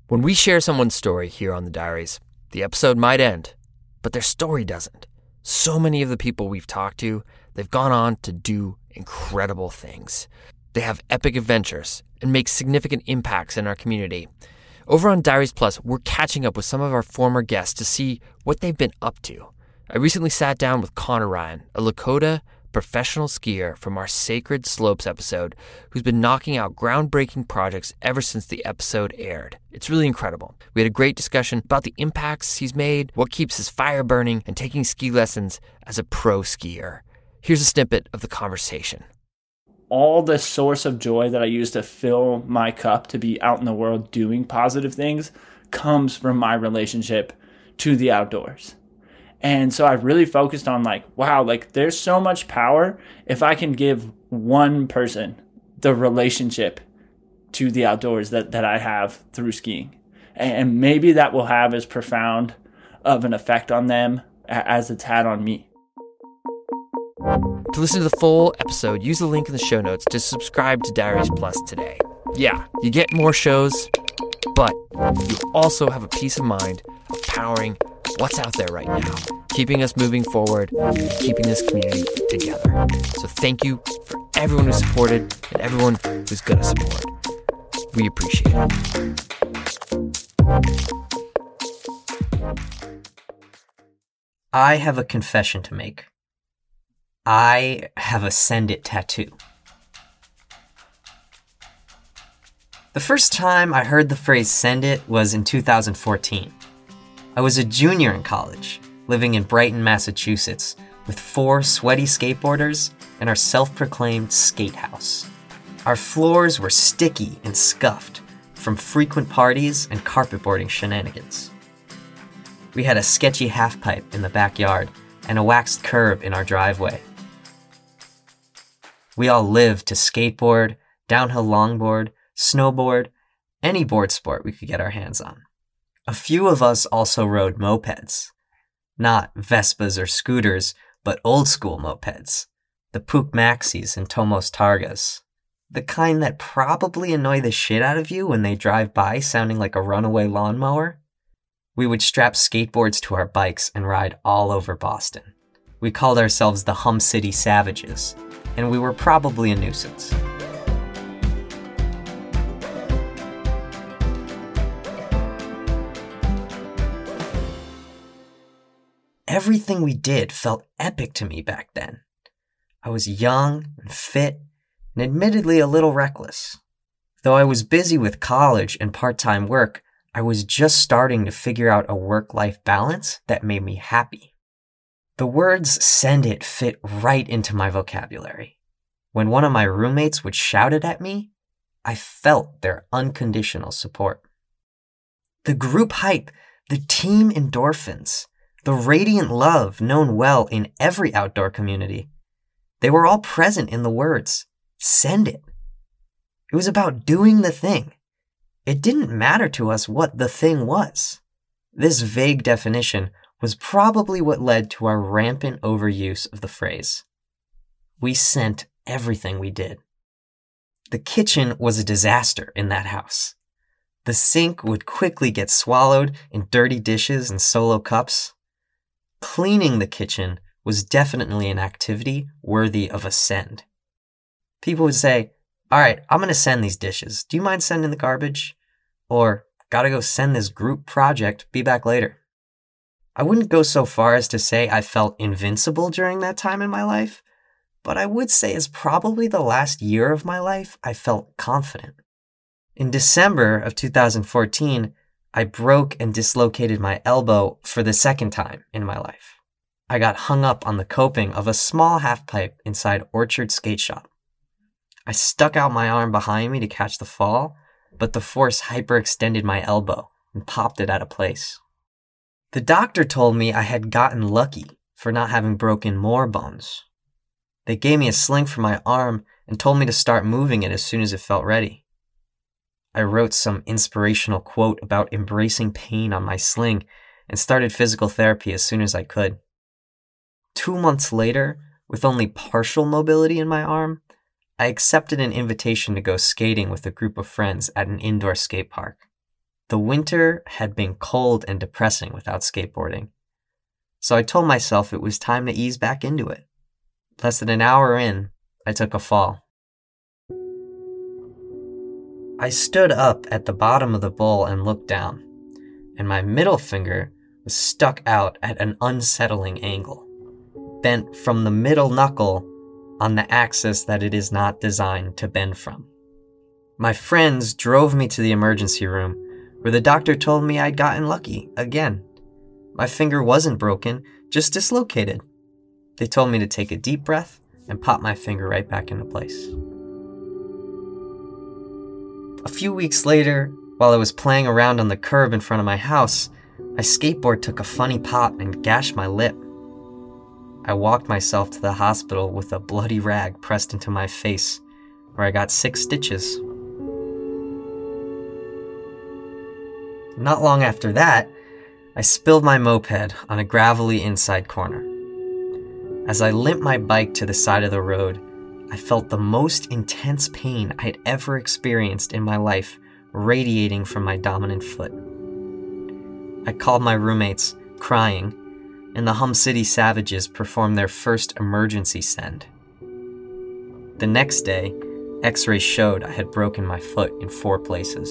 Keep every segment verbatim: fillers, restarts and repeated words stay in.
When we share someone's story here on the Diaries, the episode might end, but their story doesn't. So many of the people we've talked to, they've gone on to do incredible things. They have epic adventures and make significant impacts in our community. Over on Diaries Plus, we're catching up with some of our former guests to see what they've been up to. I recently sat down with Connor Ryan, a Lakota professional skier from our Sacred Slopes episode, who's been knocking out groundbreaking projects ever since the episode aired. It's really incredible. We had a great discussion about the impacts he's made, what keeps his fire burning, and taking ski lessons as a pro skier. Here's a snippet of the conversation. All the source of joy that I use to fill my cup to be out in the world doing positive things comes from my relationship to the outdoors. And so I really focused on like, wow, like there's so much power if I can give one person the relationship to the outdoors that, that I have through skiing. And maybe that will have as profound of an effect on them as it's had on me. To listen to the full episode, use the link in the show notes to subscribe to Diaries Plus today. Yeah, you get more shows, but you also have a peace of mind of powering what's out there right now, keeping us moving forward, keeping this community together. So thank you for everyone who supported and everyone who's going to support. We appreciate it. I have a confession to make. I have a Send It tattoo. The first time I heard the phrase send it was in two thousand fourteen. I was a junior in college, living in Brighton, Massachusetts, with four sweaty skateboarders and our self-proclaimed skate house. Our floors were sticky and scuffed from frequent parties and carpetboarding shenanigans. We had a sketchy half-pipe in the backyard and a waxed curb in our driveway. We all lived to skateboard, downhill longboard, snowboard, any board sport we could get our hands on. A few of us also rode mopeds. Not Vespas or scooters, but old-school mopeds. The Puch Maxis and Tomos Targas. The kind that probably annoy the shit out of you when they drive by sounding like a runaway lawnmower. We would strap skateboards to our bikes and ride all over Boston. We called ourselves the Hum City Savages, and we were probably a nuisance. Everything we did felt epic to me back then. I was young and fit, and admittedly a little reckless. Though I was busy with college and part-time work, I was just starting to figure out a work-life balance that made me happy. The words "send it" fit right into my vocabulary. When one of my roommates would shout it at me, I felt their unconditional support. The group hype, the team endorphins, the radiant love known well in every outdoor community, they were all present in the words, "send it." It was about doing the thing. It didn't matter to us what the thing was. This vague definition was probably what led to our rampant overuse of the phrase. We sent everything we did. The kitchen was a disaster in that house. The sink would quickly get swallowed in dirty dishes and solo cups. Cleaning the kitchen was definitely an activity worthy of a send. People would say, "All right, I'm going to send these dishes. Do you mind sending the garbage?" Or, "Gotta go send this group project. Be back later." I wouldn't go so far as to say I felt invincible during that time in my life, but I would say as probably the last year of my life, I felt confident. In December of two thousand fourteen, I broke and dislocated my elbow for the second time in my life. I got hung up on the coping of a small halfpipe inside Orchard Skate Shop. I stuck out my arm behind me to catch the fall, but the force hyperextended my elbow and popped it out of place. The doctor told me I had gotten lucky for not having broken more bones. They gave me a sling for my arm and told me to start moving it as soon as it felt ready. I wrote some inspirational quote about embracing pain on my sling and started physical therapy as soon as I could. Two months later, with only partial mobility in my arm, I accepted an invitation to go skating with a group of friends at an indoor skate park. The winter had been cold and depressing without skateboarding, so I told myself it was time to ease back into it. Less than an hour in, I took a fall. I stood up at the bottom of the bowl and looked down, and my middle finger was stuck out at an unsettling angle, bent from the middle knuckle on the axis that it is not designed to bend from. My friends drove me to the emergency room, where the doctor told me I'd gotten lucky again. My finger wasn't broken, just dislocated. They told me to take a deep breath and pop my finger right back into place. A few weeks later, while I was playing around on the curb in front of my house, my skateboard took a funny pop and gashed my lip. I walked myself to the hospital with a bloody rag pressed into my face, where I got six stitches. Not long after that, I spilled my moped on a gravelly inside corner. As I limped my bike to the side of the road, I felt the most intense pain I'd ever experienced in my life radiating from my dominant foot. I called my roommates, crying, and the Hum City Savages performed their first emergency send. The next day, X-rays showed I had broken my foot in four places.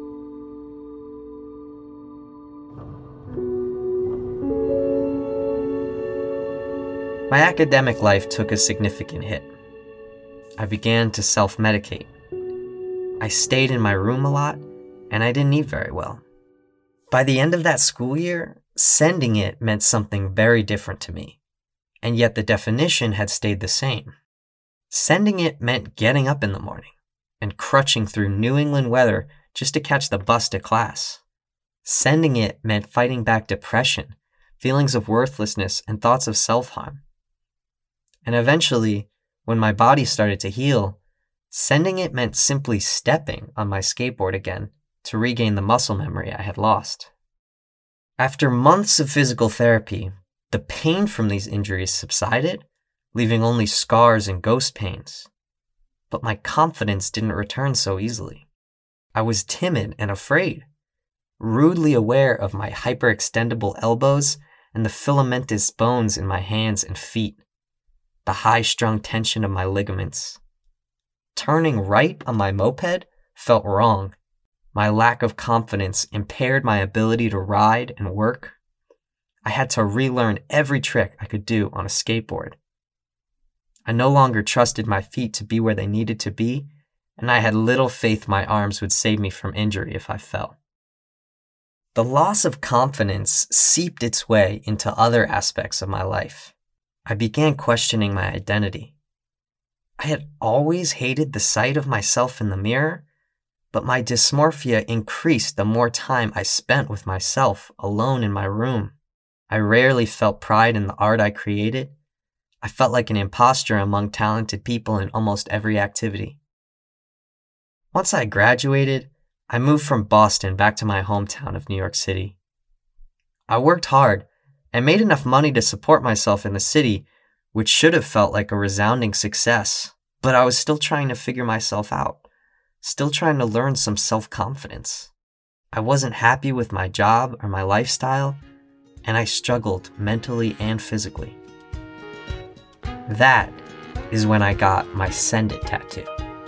My academic life took a significant hit. I began to self-medicate. I stayed in my room a lot, and I didn't eat very well. By the end of that school year, sending it meant something very different to me, and yet the definition had stayed the same. Sending it meant getting up in the morning and crutching through New England weather just to catch the bus to class. Sending it meant fighting back depression, feelings of worthlessness, and thoughts of self-harm. And eventually, when my body started to heal, sending it meant simply stepping on my skateboard again to regain the muscle memory I had lost. After months of physical therapy, the pain from these injuries subsided, leaving only scars and ghost pains. But my confidence didn't return so easily. I was timid and afraid, rudely aware of my hyperextendable elbows and the filamentous bones in my hands and feet, the high-strung tension of my ligaments. Turning right on my moped felt wrong. My lack of confidence impaired my ability to ride and work. I had to relearn every trick I could do on a skateboard. I no longer trusted my feet to be where they needed to be, and I had little faith my arms would save me from injury if I fell. The loss of confidence seeped its way into other aspects of my life. I began questioning my identity. I had always hated the sight of myself in the mirror, but my dysmorphia increased the more time I spent with myself alone in my room. I rarely felt pride in the art I created. I felt like an imposter among talented people in almost every activity. Once I graduated, I moved from Boston back to my hometown of New York City. I worked hard and made enough money to support myself in the city, which should have felt like a resounding success, but I was still trying to figure myself out, still trying to learn some self-confidence. I wasn't happy with my job or my lifestyle, and I struggled mentally and physically. That is when I got my Send It tattoo.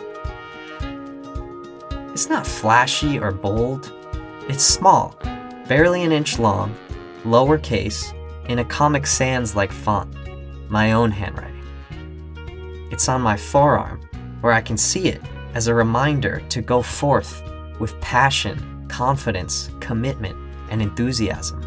It's not flashy or bold. It's small, barely an inch long, lowercase, in a Comic Sans-like font, my own handwriting. It's on my forearm, where I can see it as a reminder to go forth with passion, confidence, commitment, and enthusiasm.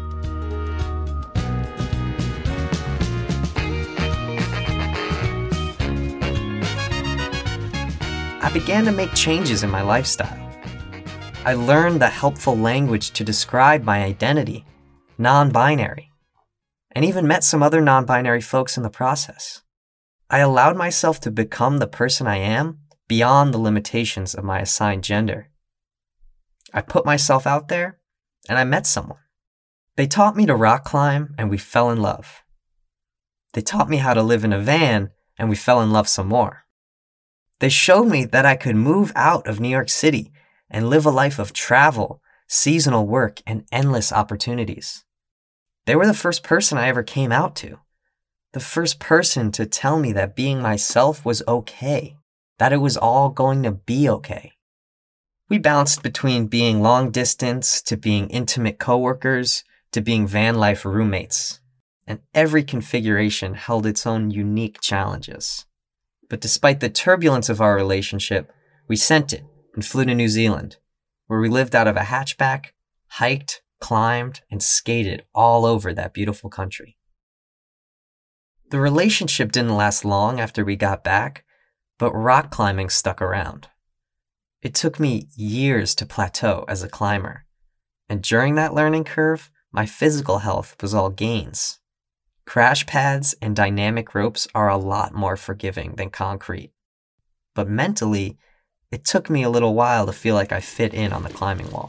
I began to make changes in my lifestyle. I learned the helpful language to describe my identity, non-binary, and even met some other non-binary folks in the process. I allowed myself to become the person I am beyond the limitations of my assigned gender. I put myself out there, and I met someone. They taught me to rock climb, and we fell in love. They taught me how to live in a van, and we fell in love some more. They showed me that I could move out of New York City and live a life of travel, seasonal work, and endless opportunities. They were the first person I ever came out to. The first person to tell me that being myself was okay, that it was all going to be okay. We bounced between being long distance to being intimate coworkers to being van life roommates, and every configuration held its own unique challenges. But despite the turbulence of our relationship, we sent it and flew to New Zealand, where we lived out of a hatchback, hiked, climbed, and skated all over that beautiful country. The relationship didn't last long after we got back, but rock climbing stuck around. It took me years to plateau as a climber, and during that learning curve, my physical health was all gains. Crash pads and dynamic ropes are a lot more forgiving than concrete. But mentally, it took me a little while to feel like I fit in on the climbing wall.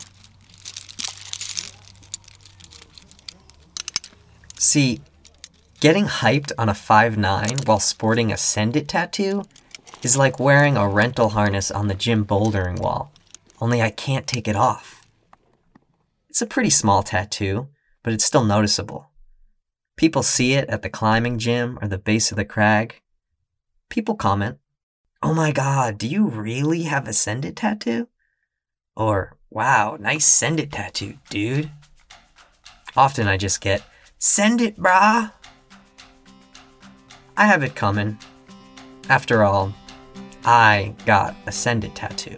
See, getting hyped on a five nine while sporting a Send It tattoo is like wearing a rental harness on the gym bouldering wall, only I can't take it off. It's a pretty small tattoo, but it's still noticeable. People see it at the climbing gym or the base of the crag. People comment, "Oh my god, do you really have a Send It tattoo?" Or, "Wow, nice Send It tattoo, dude." Often I just get, "Send it, brah." I have it coming. After all, I got a Send It tattoo.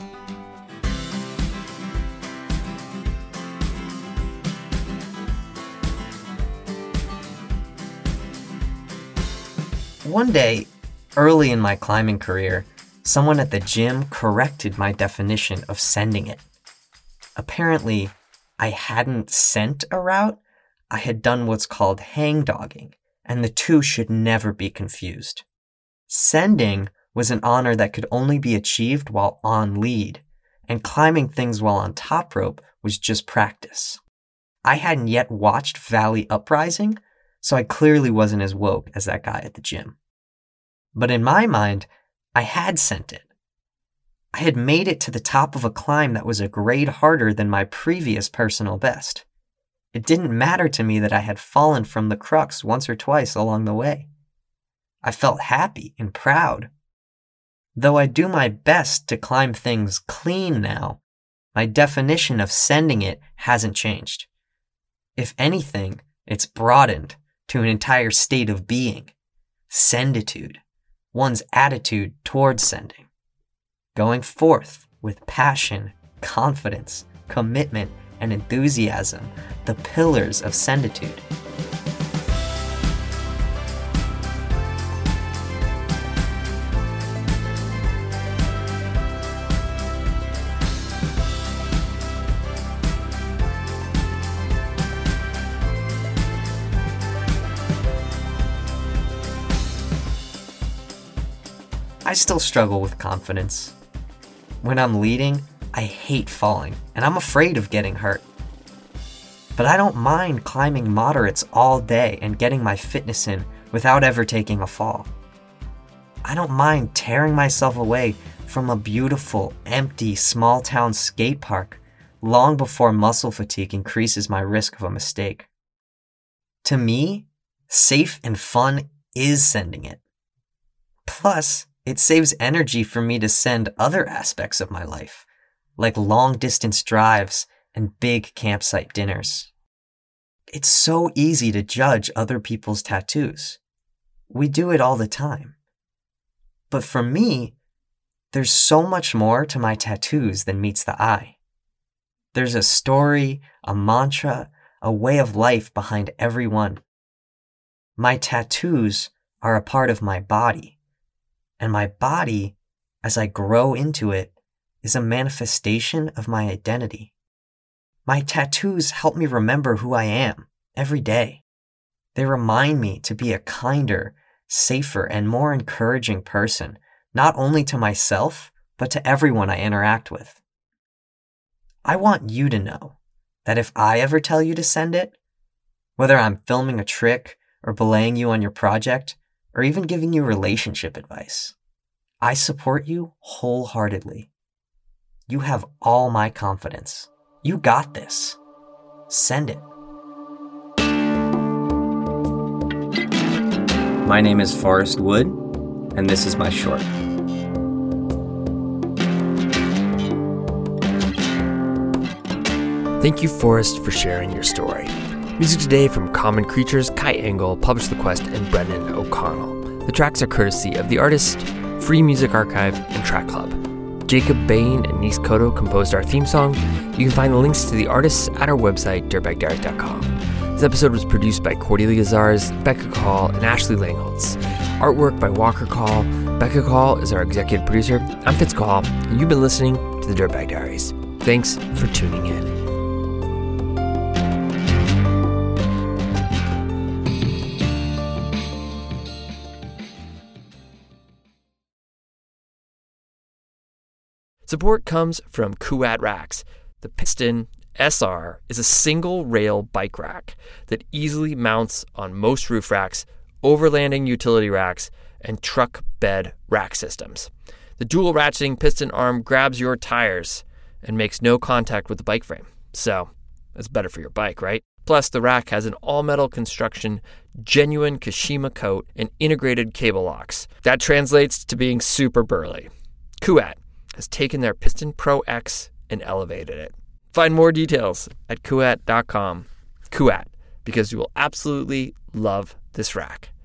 One day, early in my climbing career, someone at the gym corrected my definition of sending it. Apparently, I hadn't sent a route, I had done what's called hangdogging, and the two should never be confused. Sending was an honor that could only be achieved while on lead, and climbing things while on top rope was just practice. I hadn't yet watched Valley Uprising, so I clearly wasn't as woke as that guy at the gym. But in my mind, I had sent it. I had made it to the top of a climb that was a grade harder than my previous personal best. It didn't matter to me that I had fallen from the crux once or twice along the way. I felt happy and proud. Though I do my best to climb things clean now, my definition of sending it hasn't changed. If anything, it's broadened to an entire state of being. Senditude, one's attitude towards sending. Going forth with passion, confidence, commitment, and enthusiasm, the pillars of senditude. I still struggle with confidence. When I'm leading, I hate falling, and I'm afraid of getting hurt. But I don't mind climbing moderates all day and getting my fitness in without ever taking a fall. I don't mind tearing myself away from a beautiful, empty, small-town skate park long before muscle fatigue increases my risk of a mistake. To me, safe and fun is sending it. Plus, it saves energy for me to send other aspects of my life, like long-distance drives and big campsite dinners. It's so easy to judge other people's tattoos. We do it all the time. But for me, there's so much more to my tattoos than meets the eye. There's a story, a mantra, a way of life behind every one. My tattoos are a part of my body. And my body, as I grow into it, is a manifestation of my identity. My tattoos help me remember who I am every day. They remind me to be a kinder, safer, and more encouraging person, not only to myself, but to everyone I interact with. I want you to know that if I ever tell you to send it, whether I'm filming a trick or belaying you on your project, or even giving you relationship advice, I support you wholeheartedly. You have all my confidence. You got this. Send it. My name is Forrest Wood, and this is my short. Thank you, Forrest, for sharing your story. Music today from Common Creatures, Kai Engel, Publish the Quest, and Brendan O'Connell. The tracks are courtesy of The Artist, Free Music Archive, and Track Club. Jacob Bain and Nice Koto composed our theme song. You can find the links to the artists at our website, dirtbag diaries dot com. This episode was produced by Cordelia Zars, Becca Call, and Ashley Langholtz. Artwork by Walker Call. Becca Call is our executive producer. I'm Fitz Call, and you've been listening to the Dirtbag Diaries. Thanks for tuning in. Support comes from Kuat Racks. The Piston S R is a single-rail bike rack that easily mounts on most roof racks, overlanding utility racks, and truck bed rack systems. The dual ratcheting piston arm grabs your tires and makes no contact with the bike frame. So, that's better for your bike, right? Plus, the rack has an all-metal construction, genuine Kashima coat, and integrated cable locks. That translates to being super burly. Kuat has taken their Piston Pro X and elevated it. Find more details at kuat dot com. Kuat, because you will absolutely love this rack.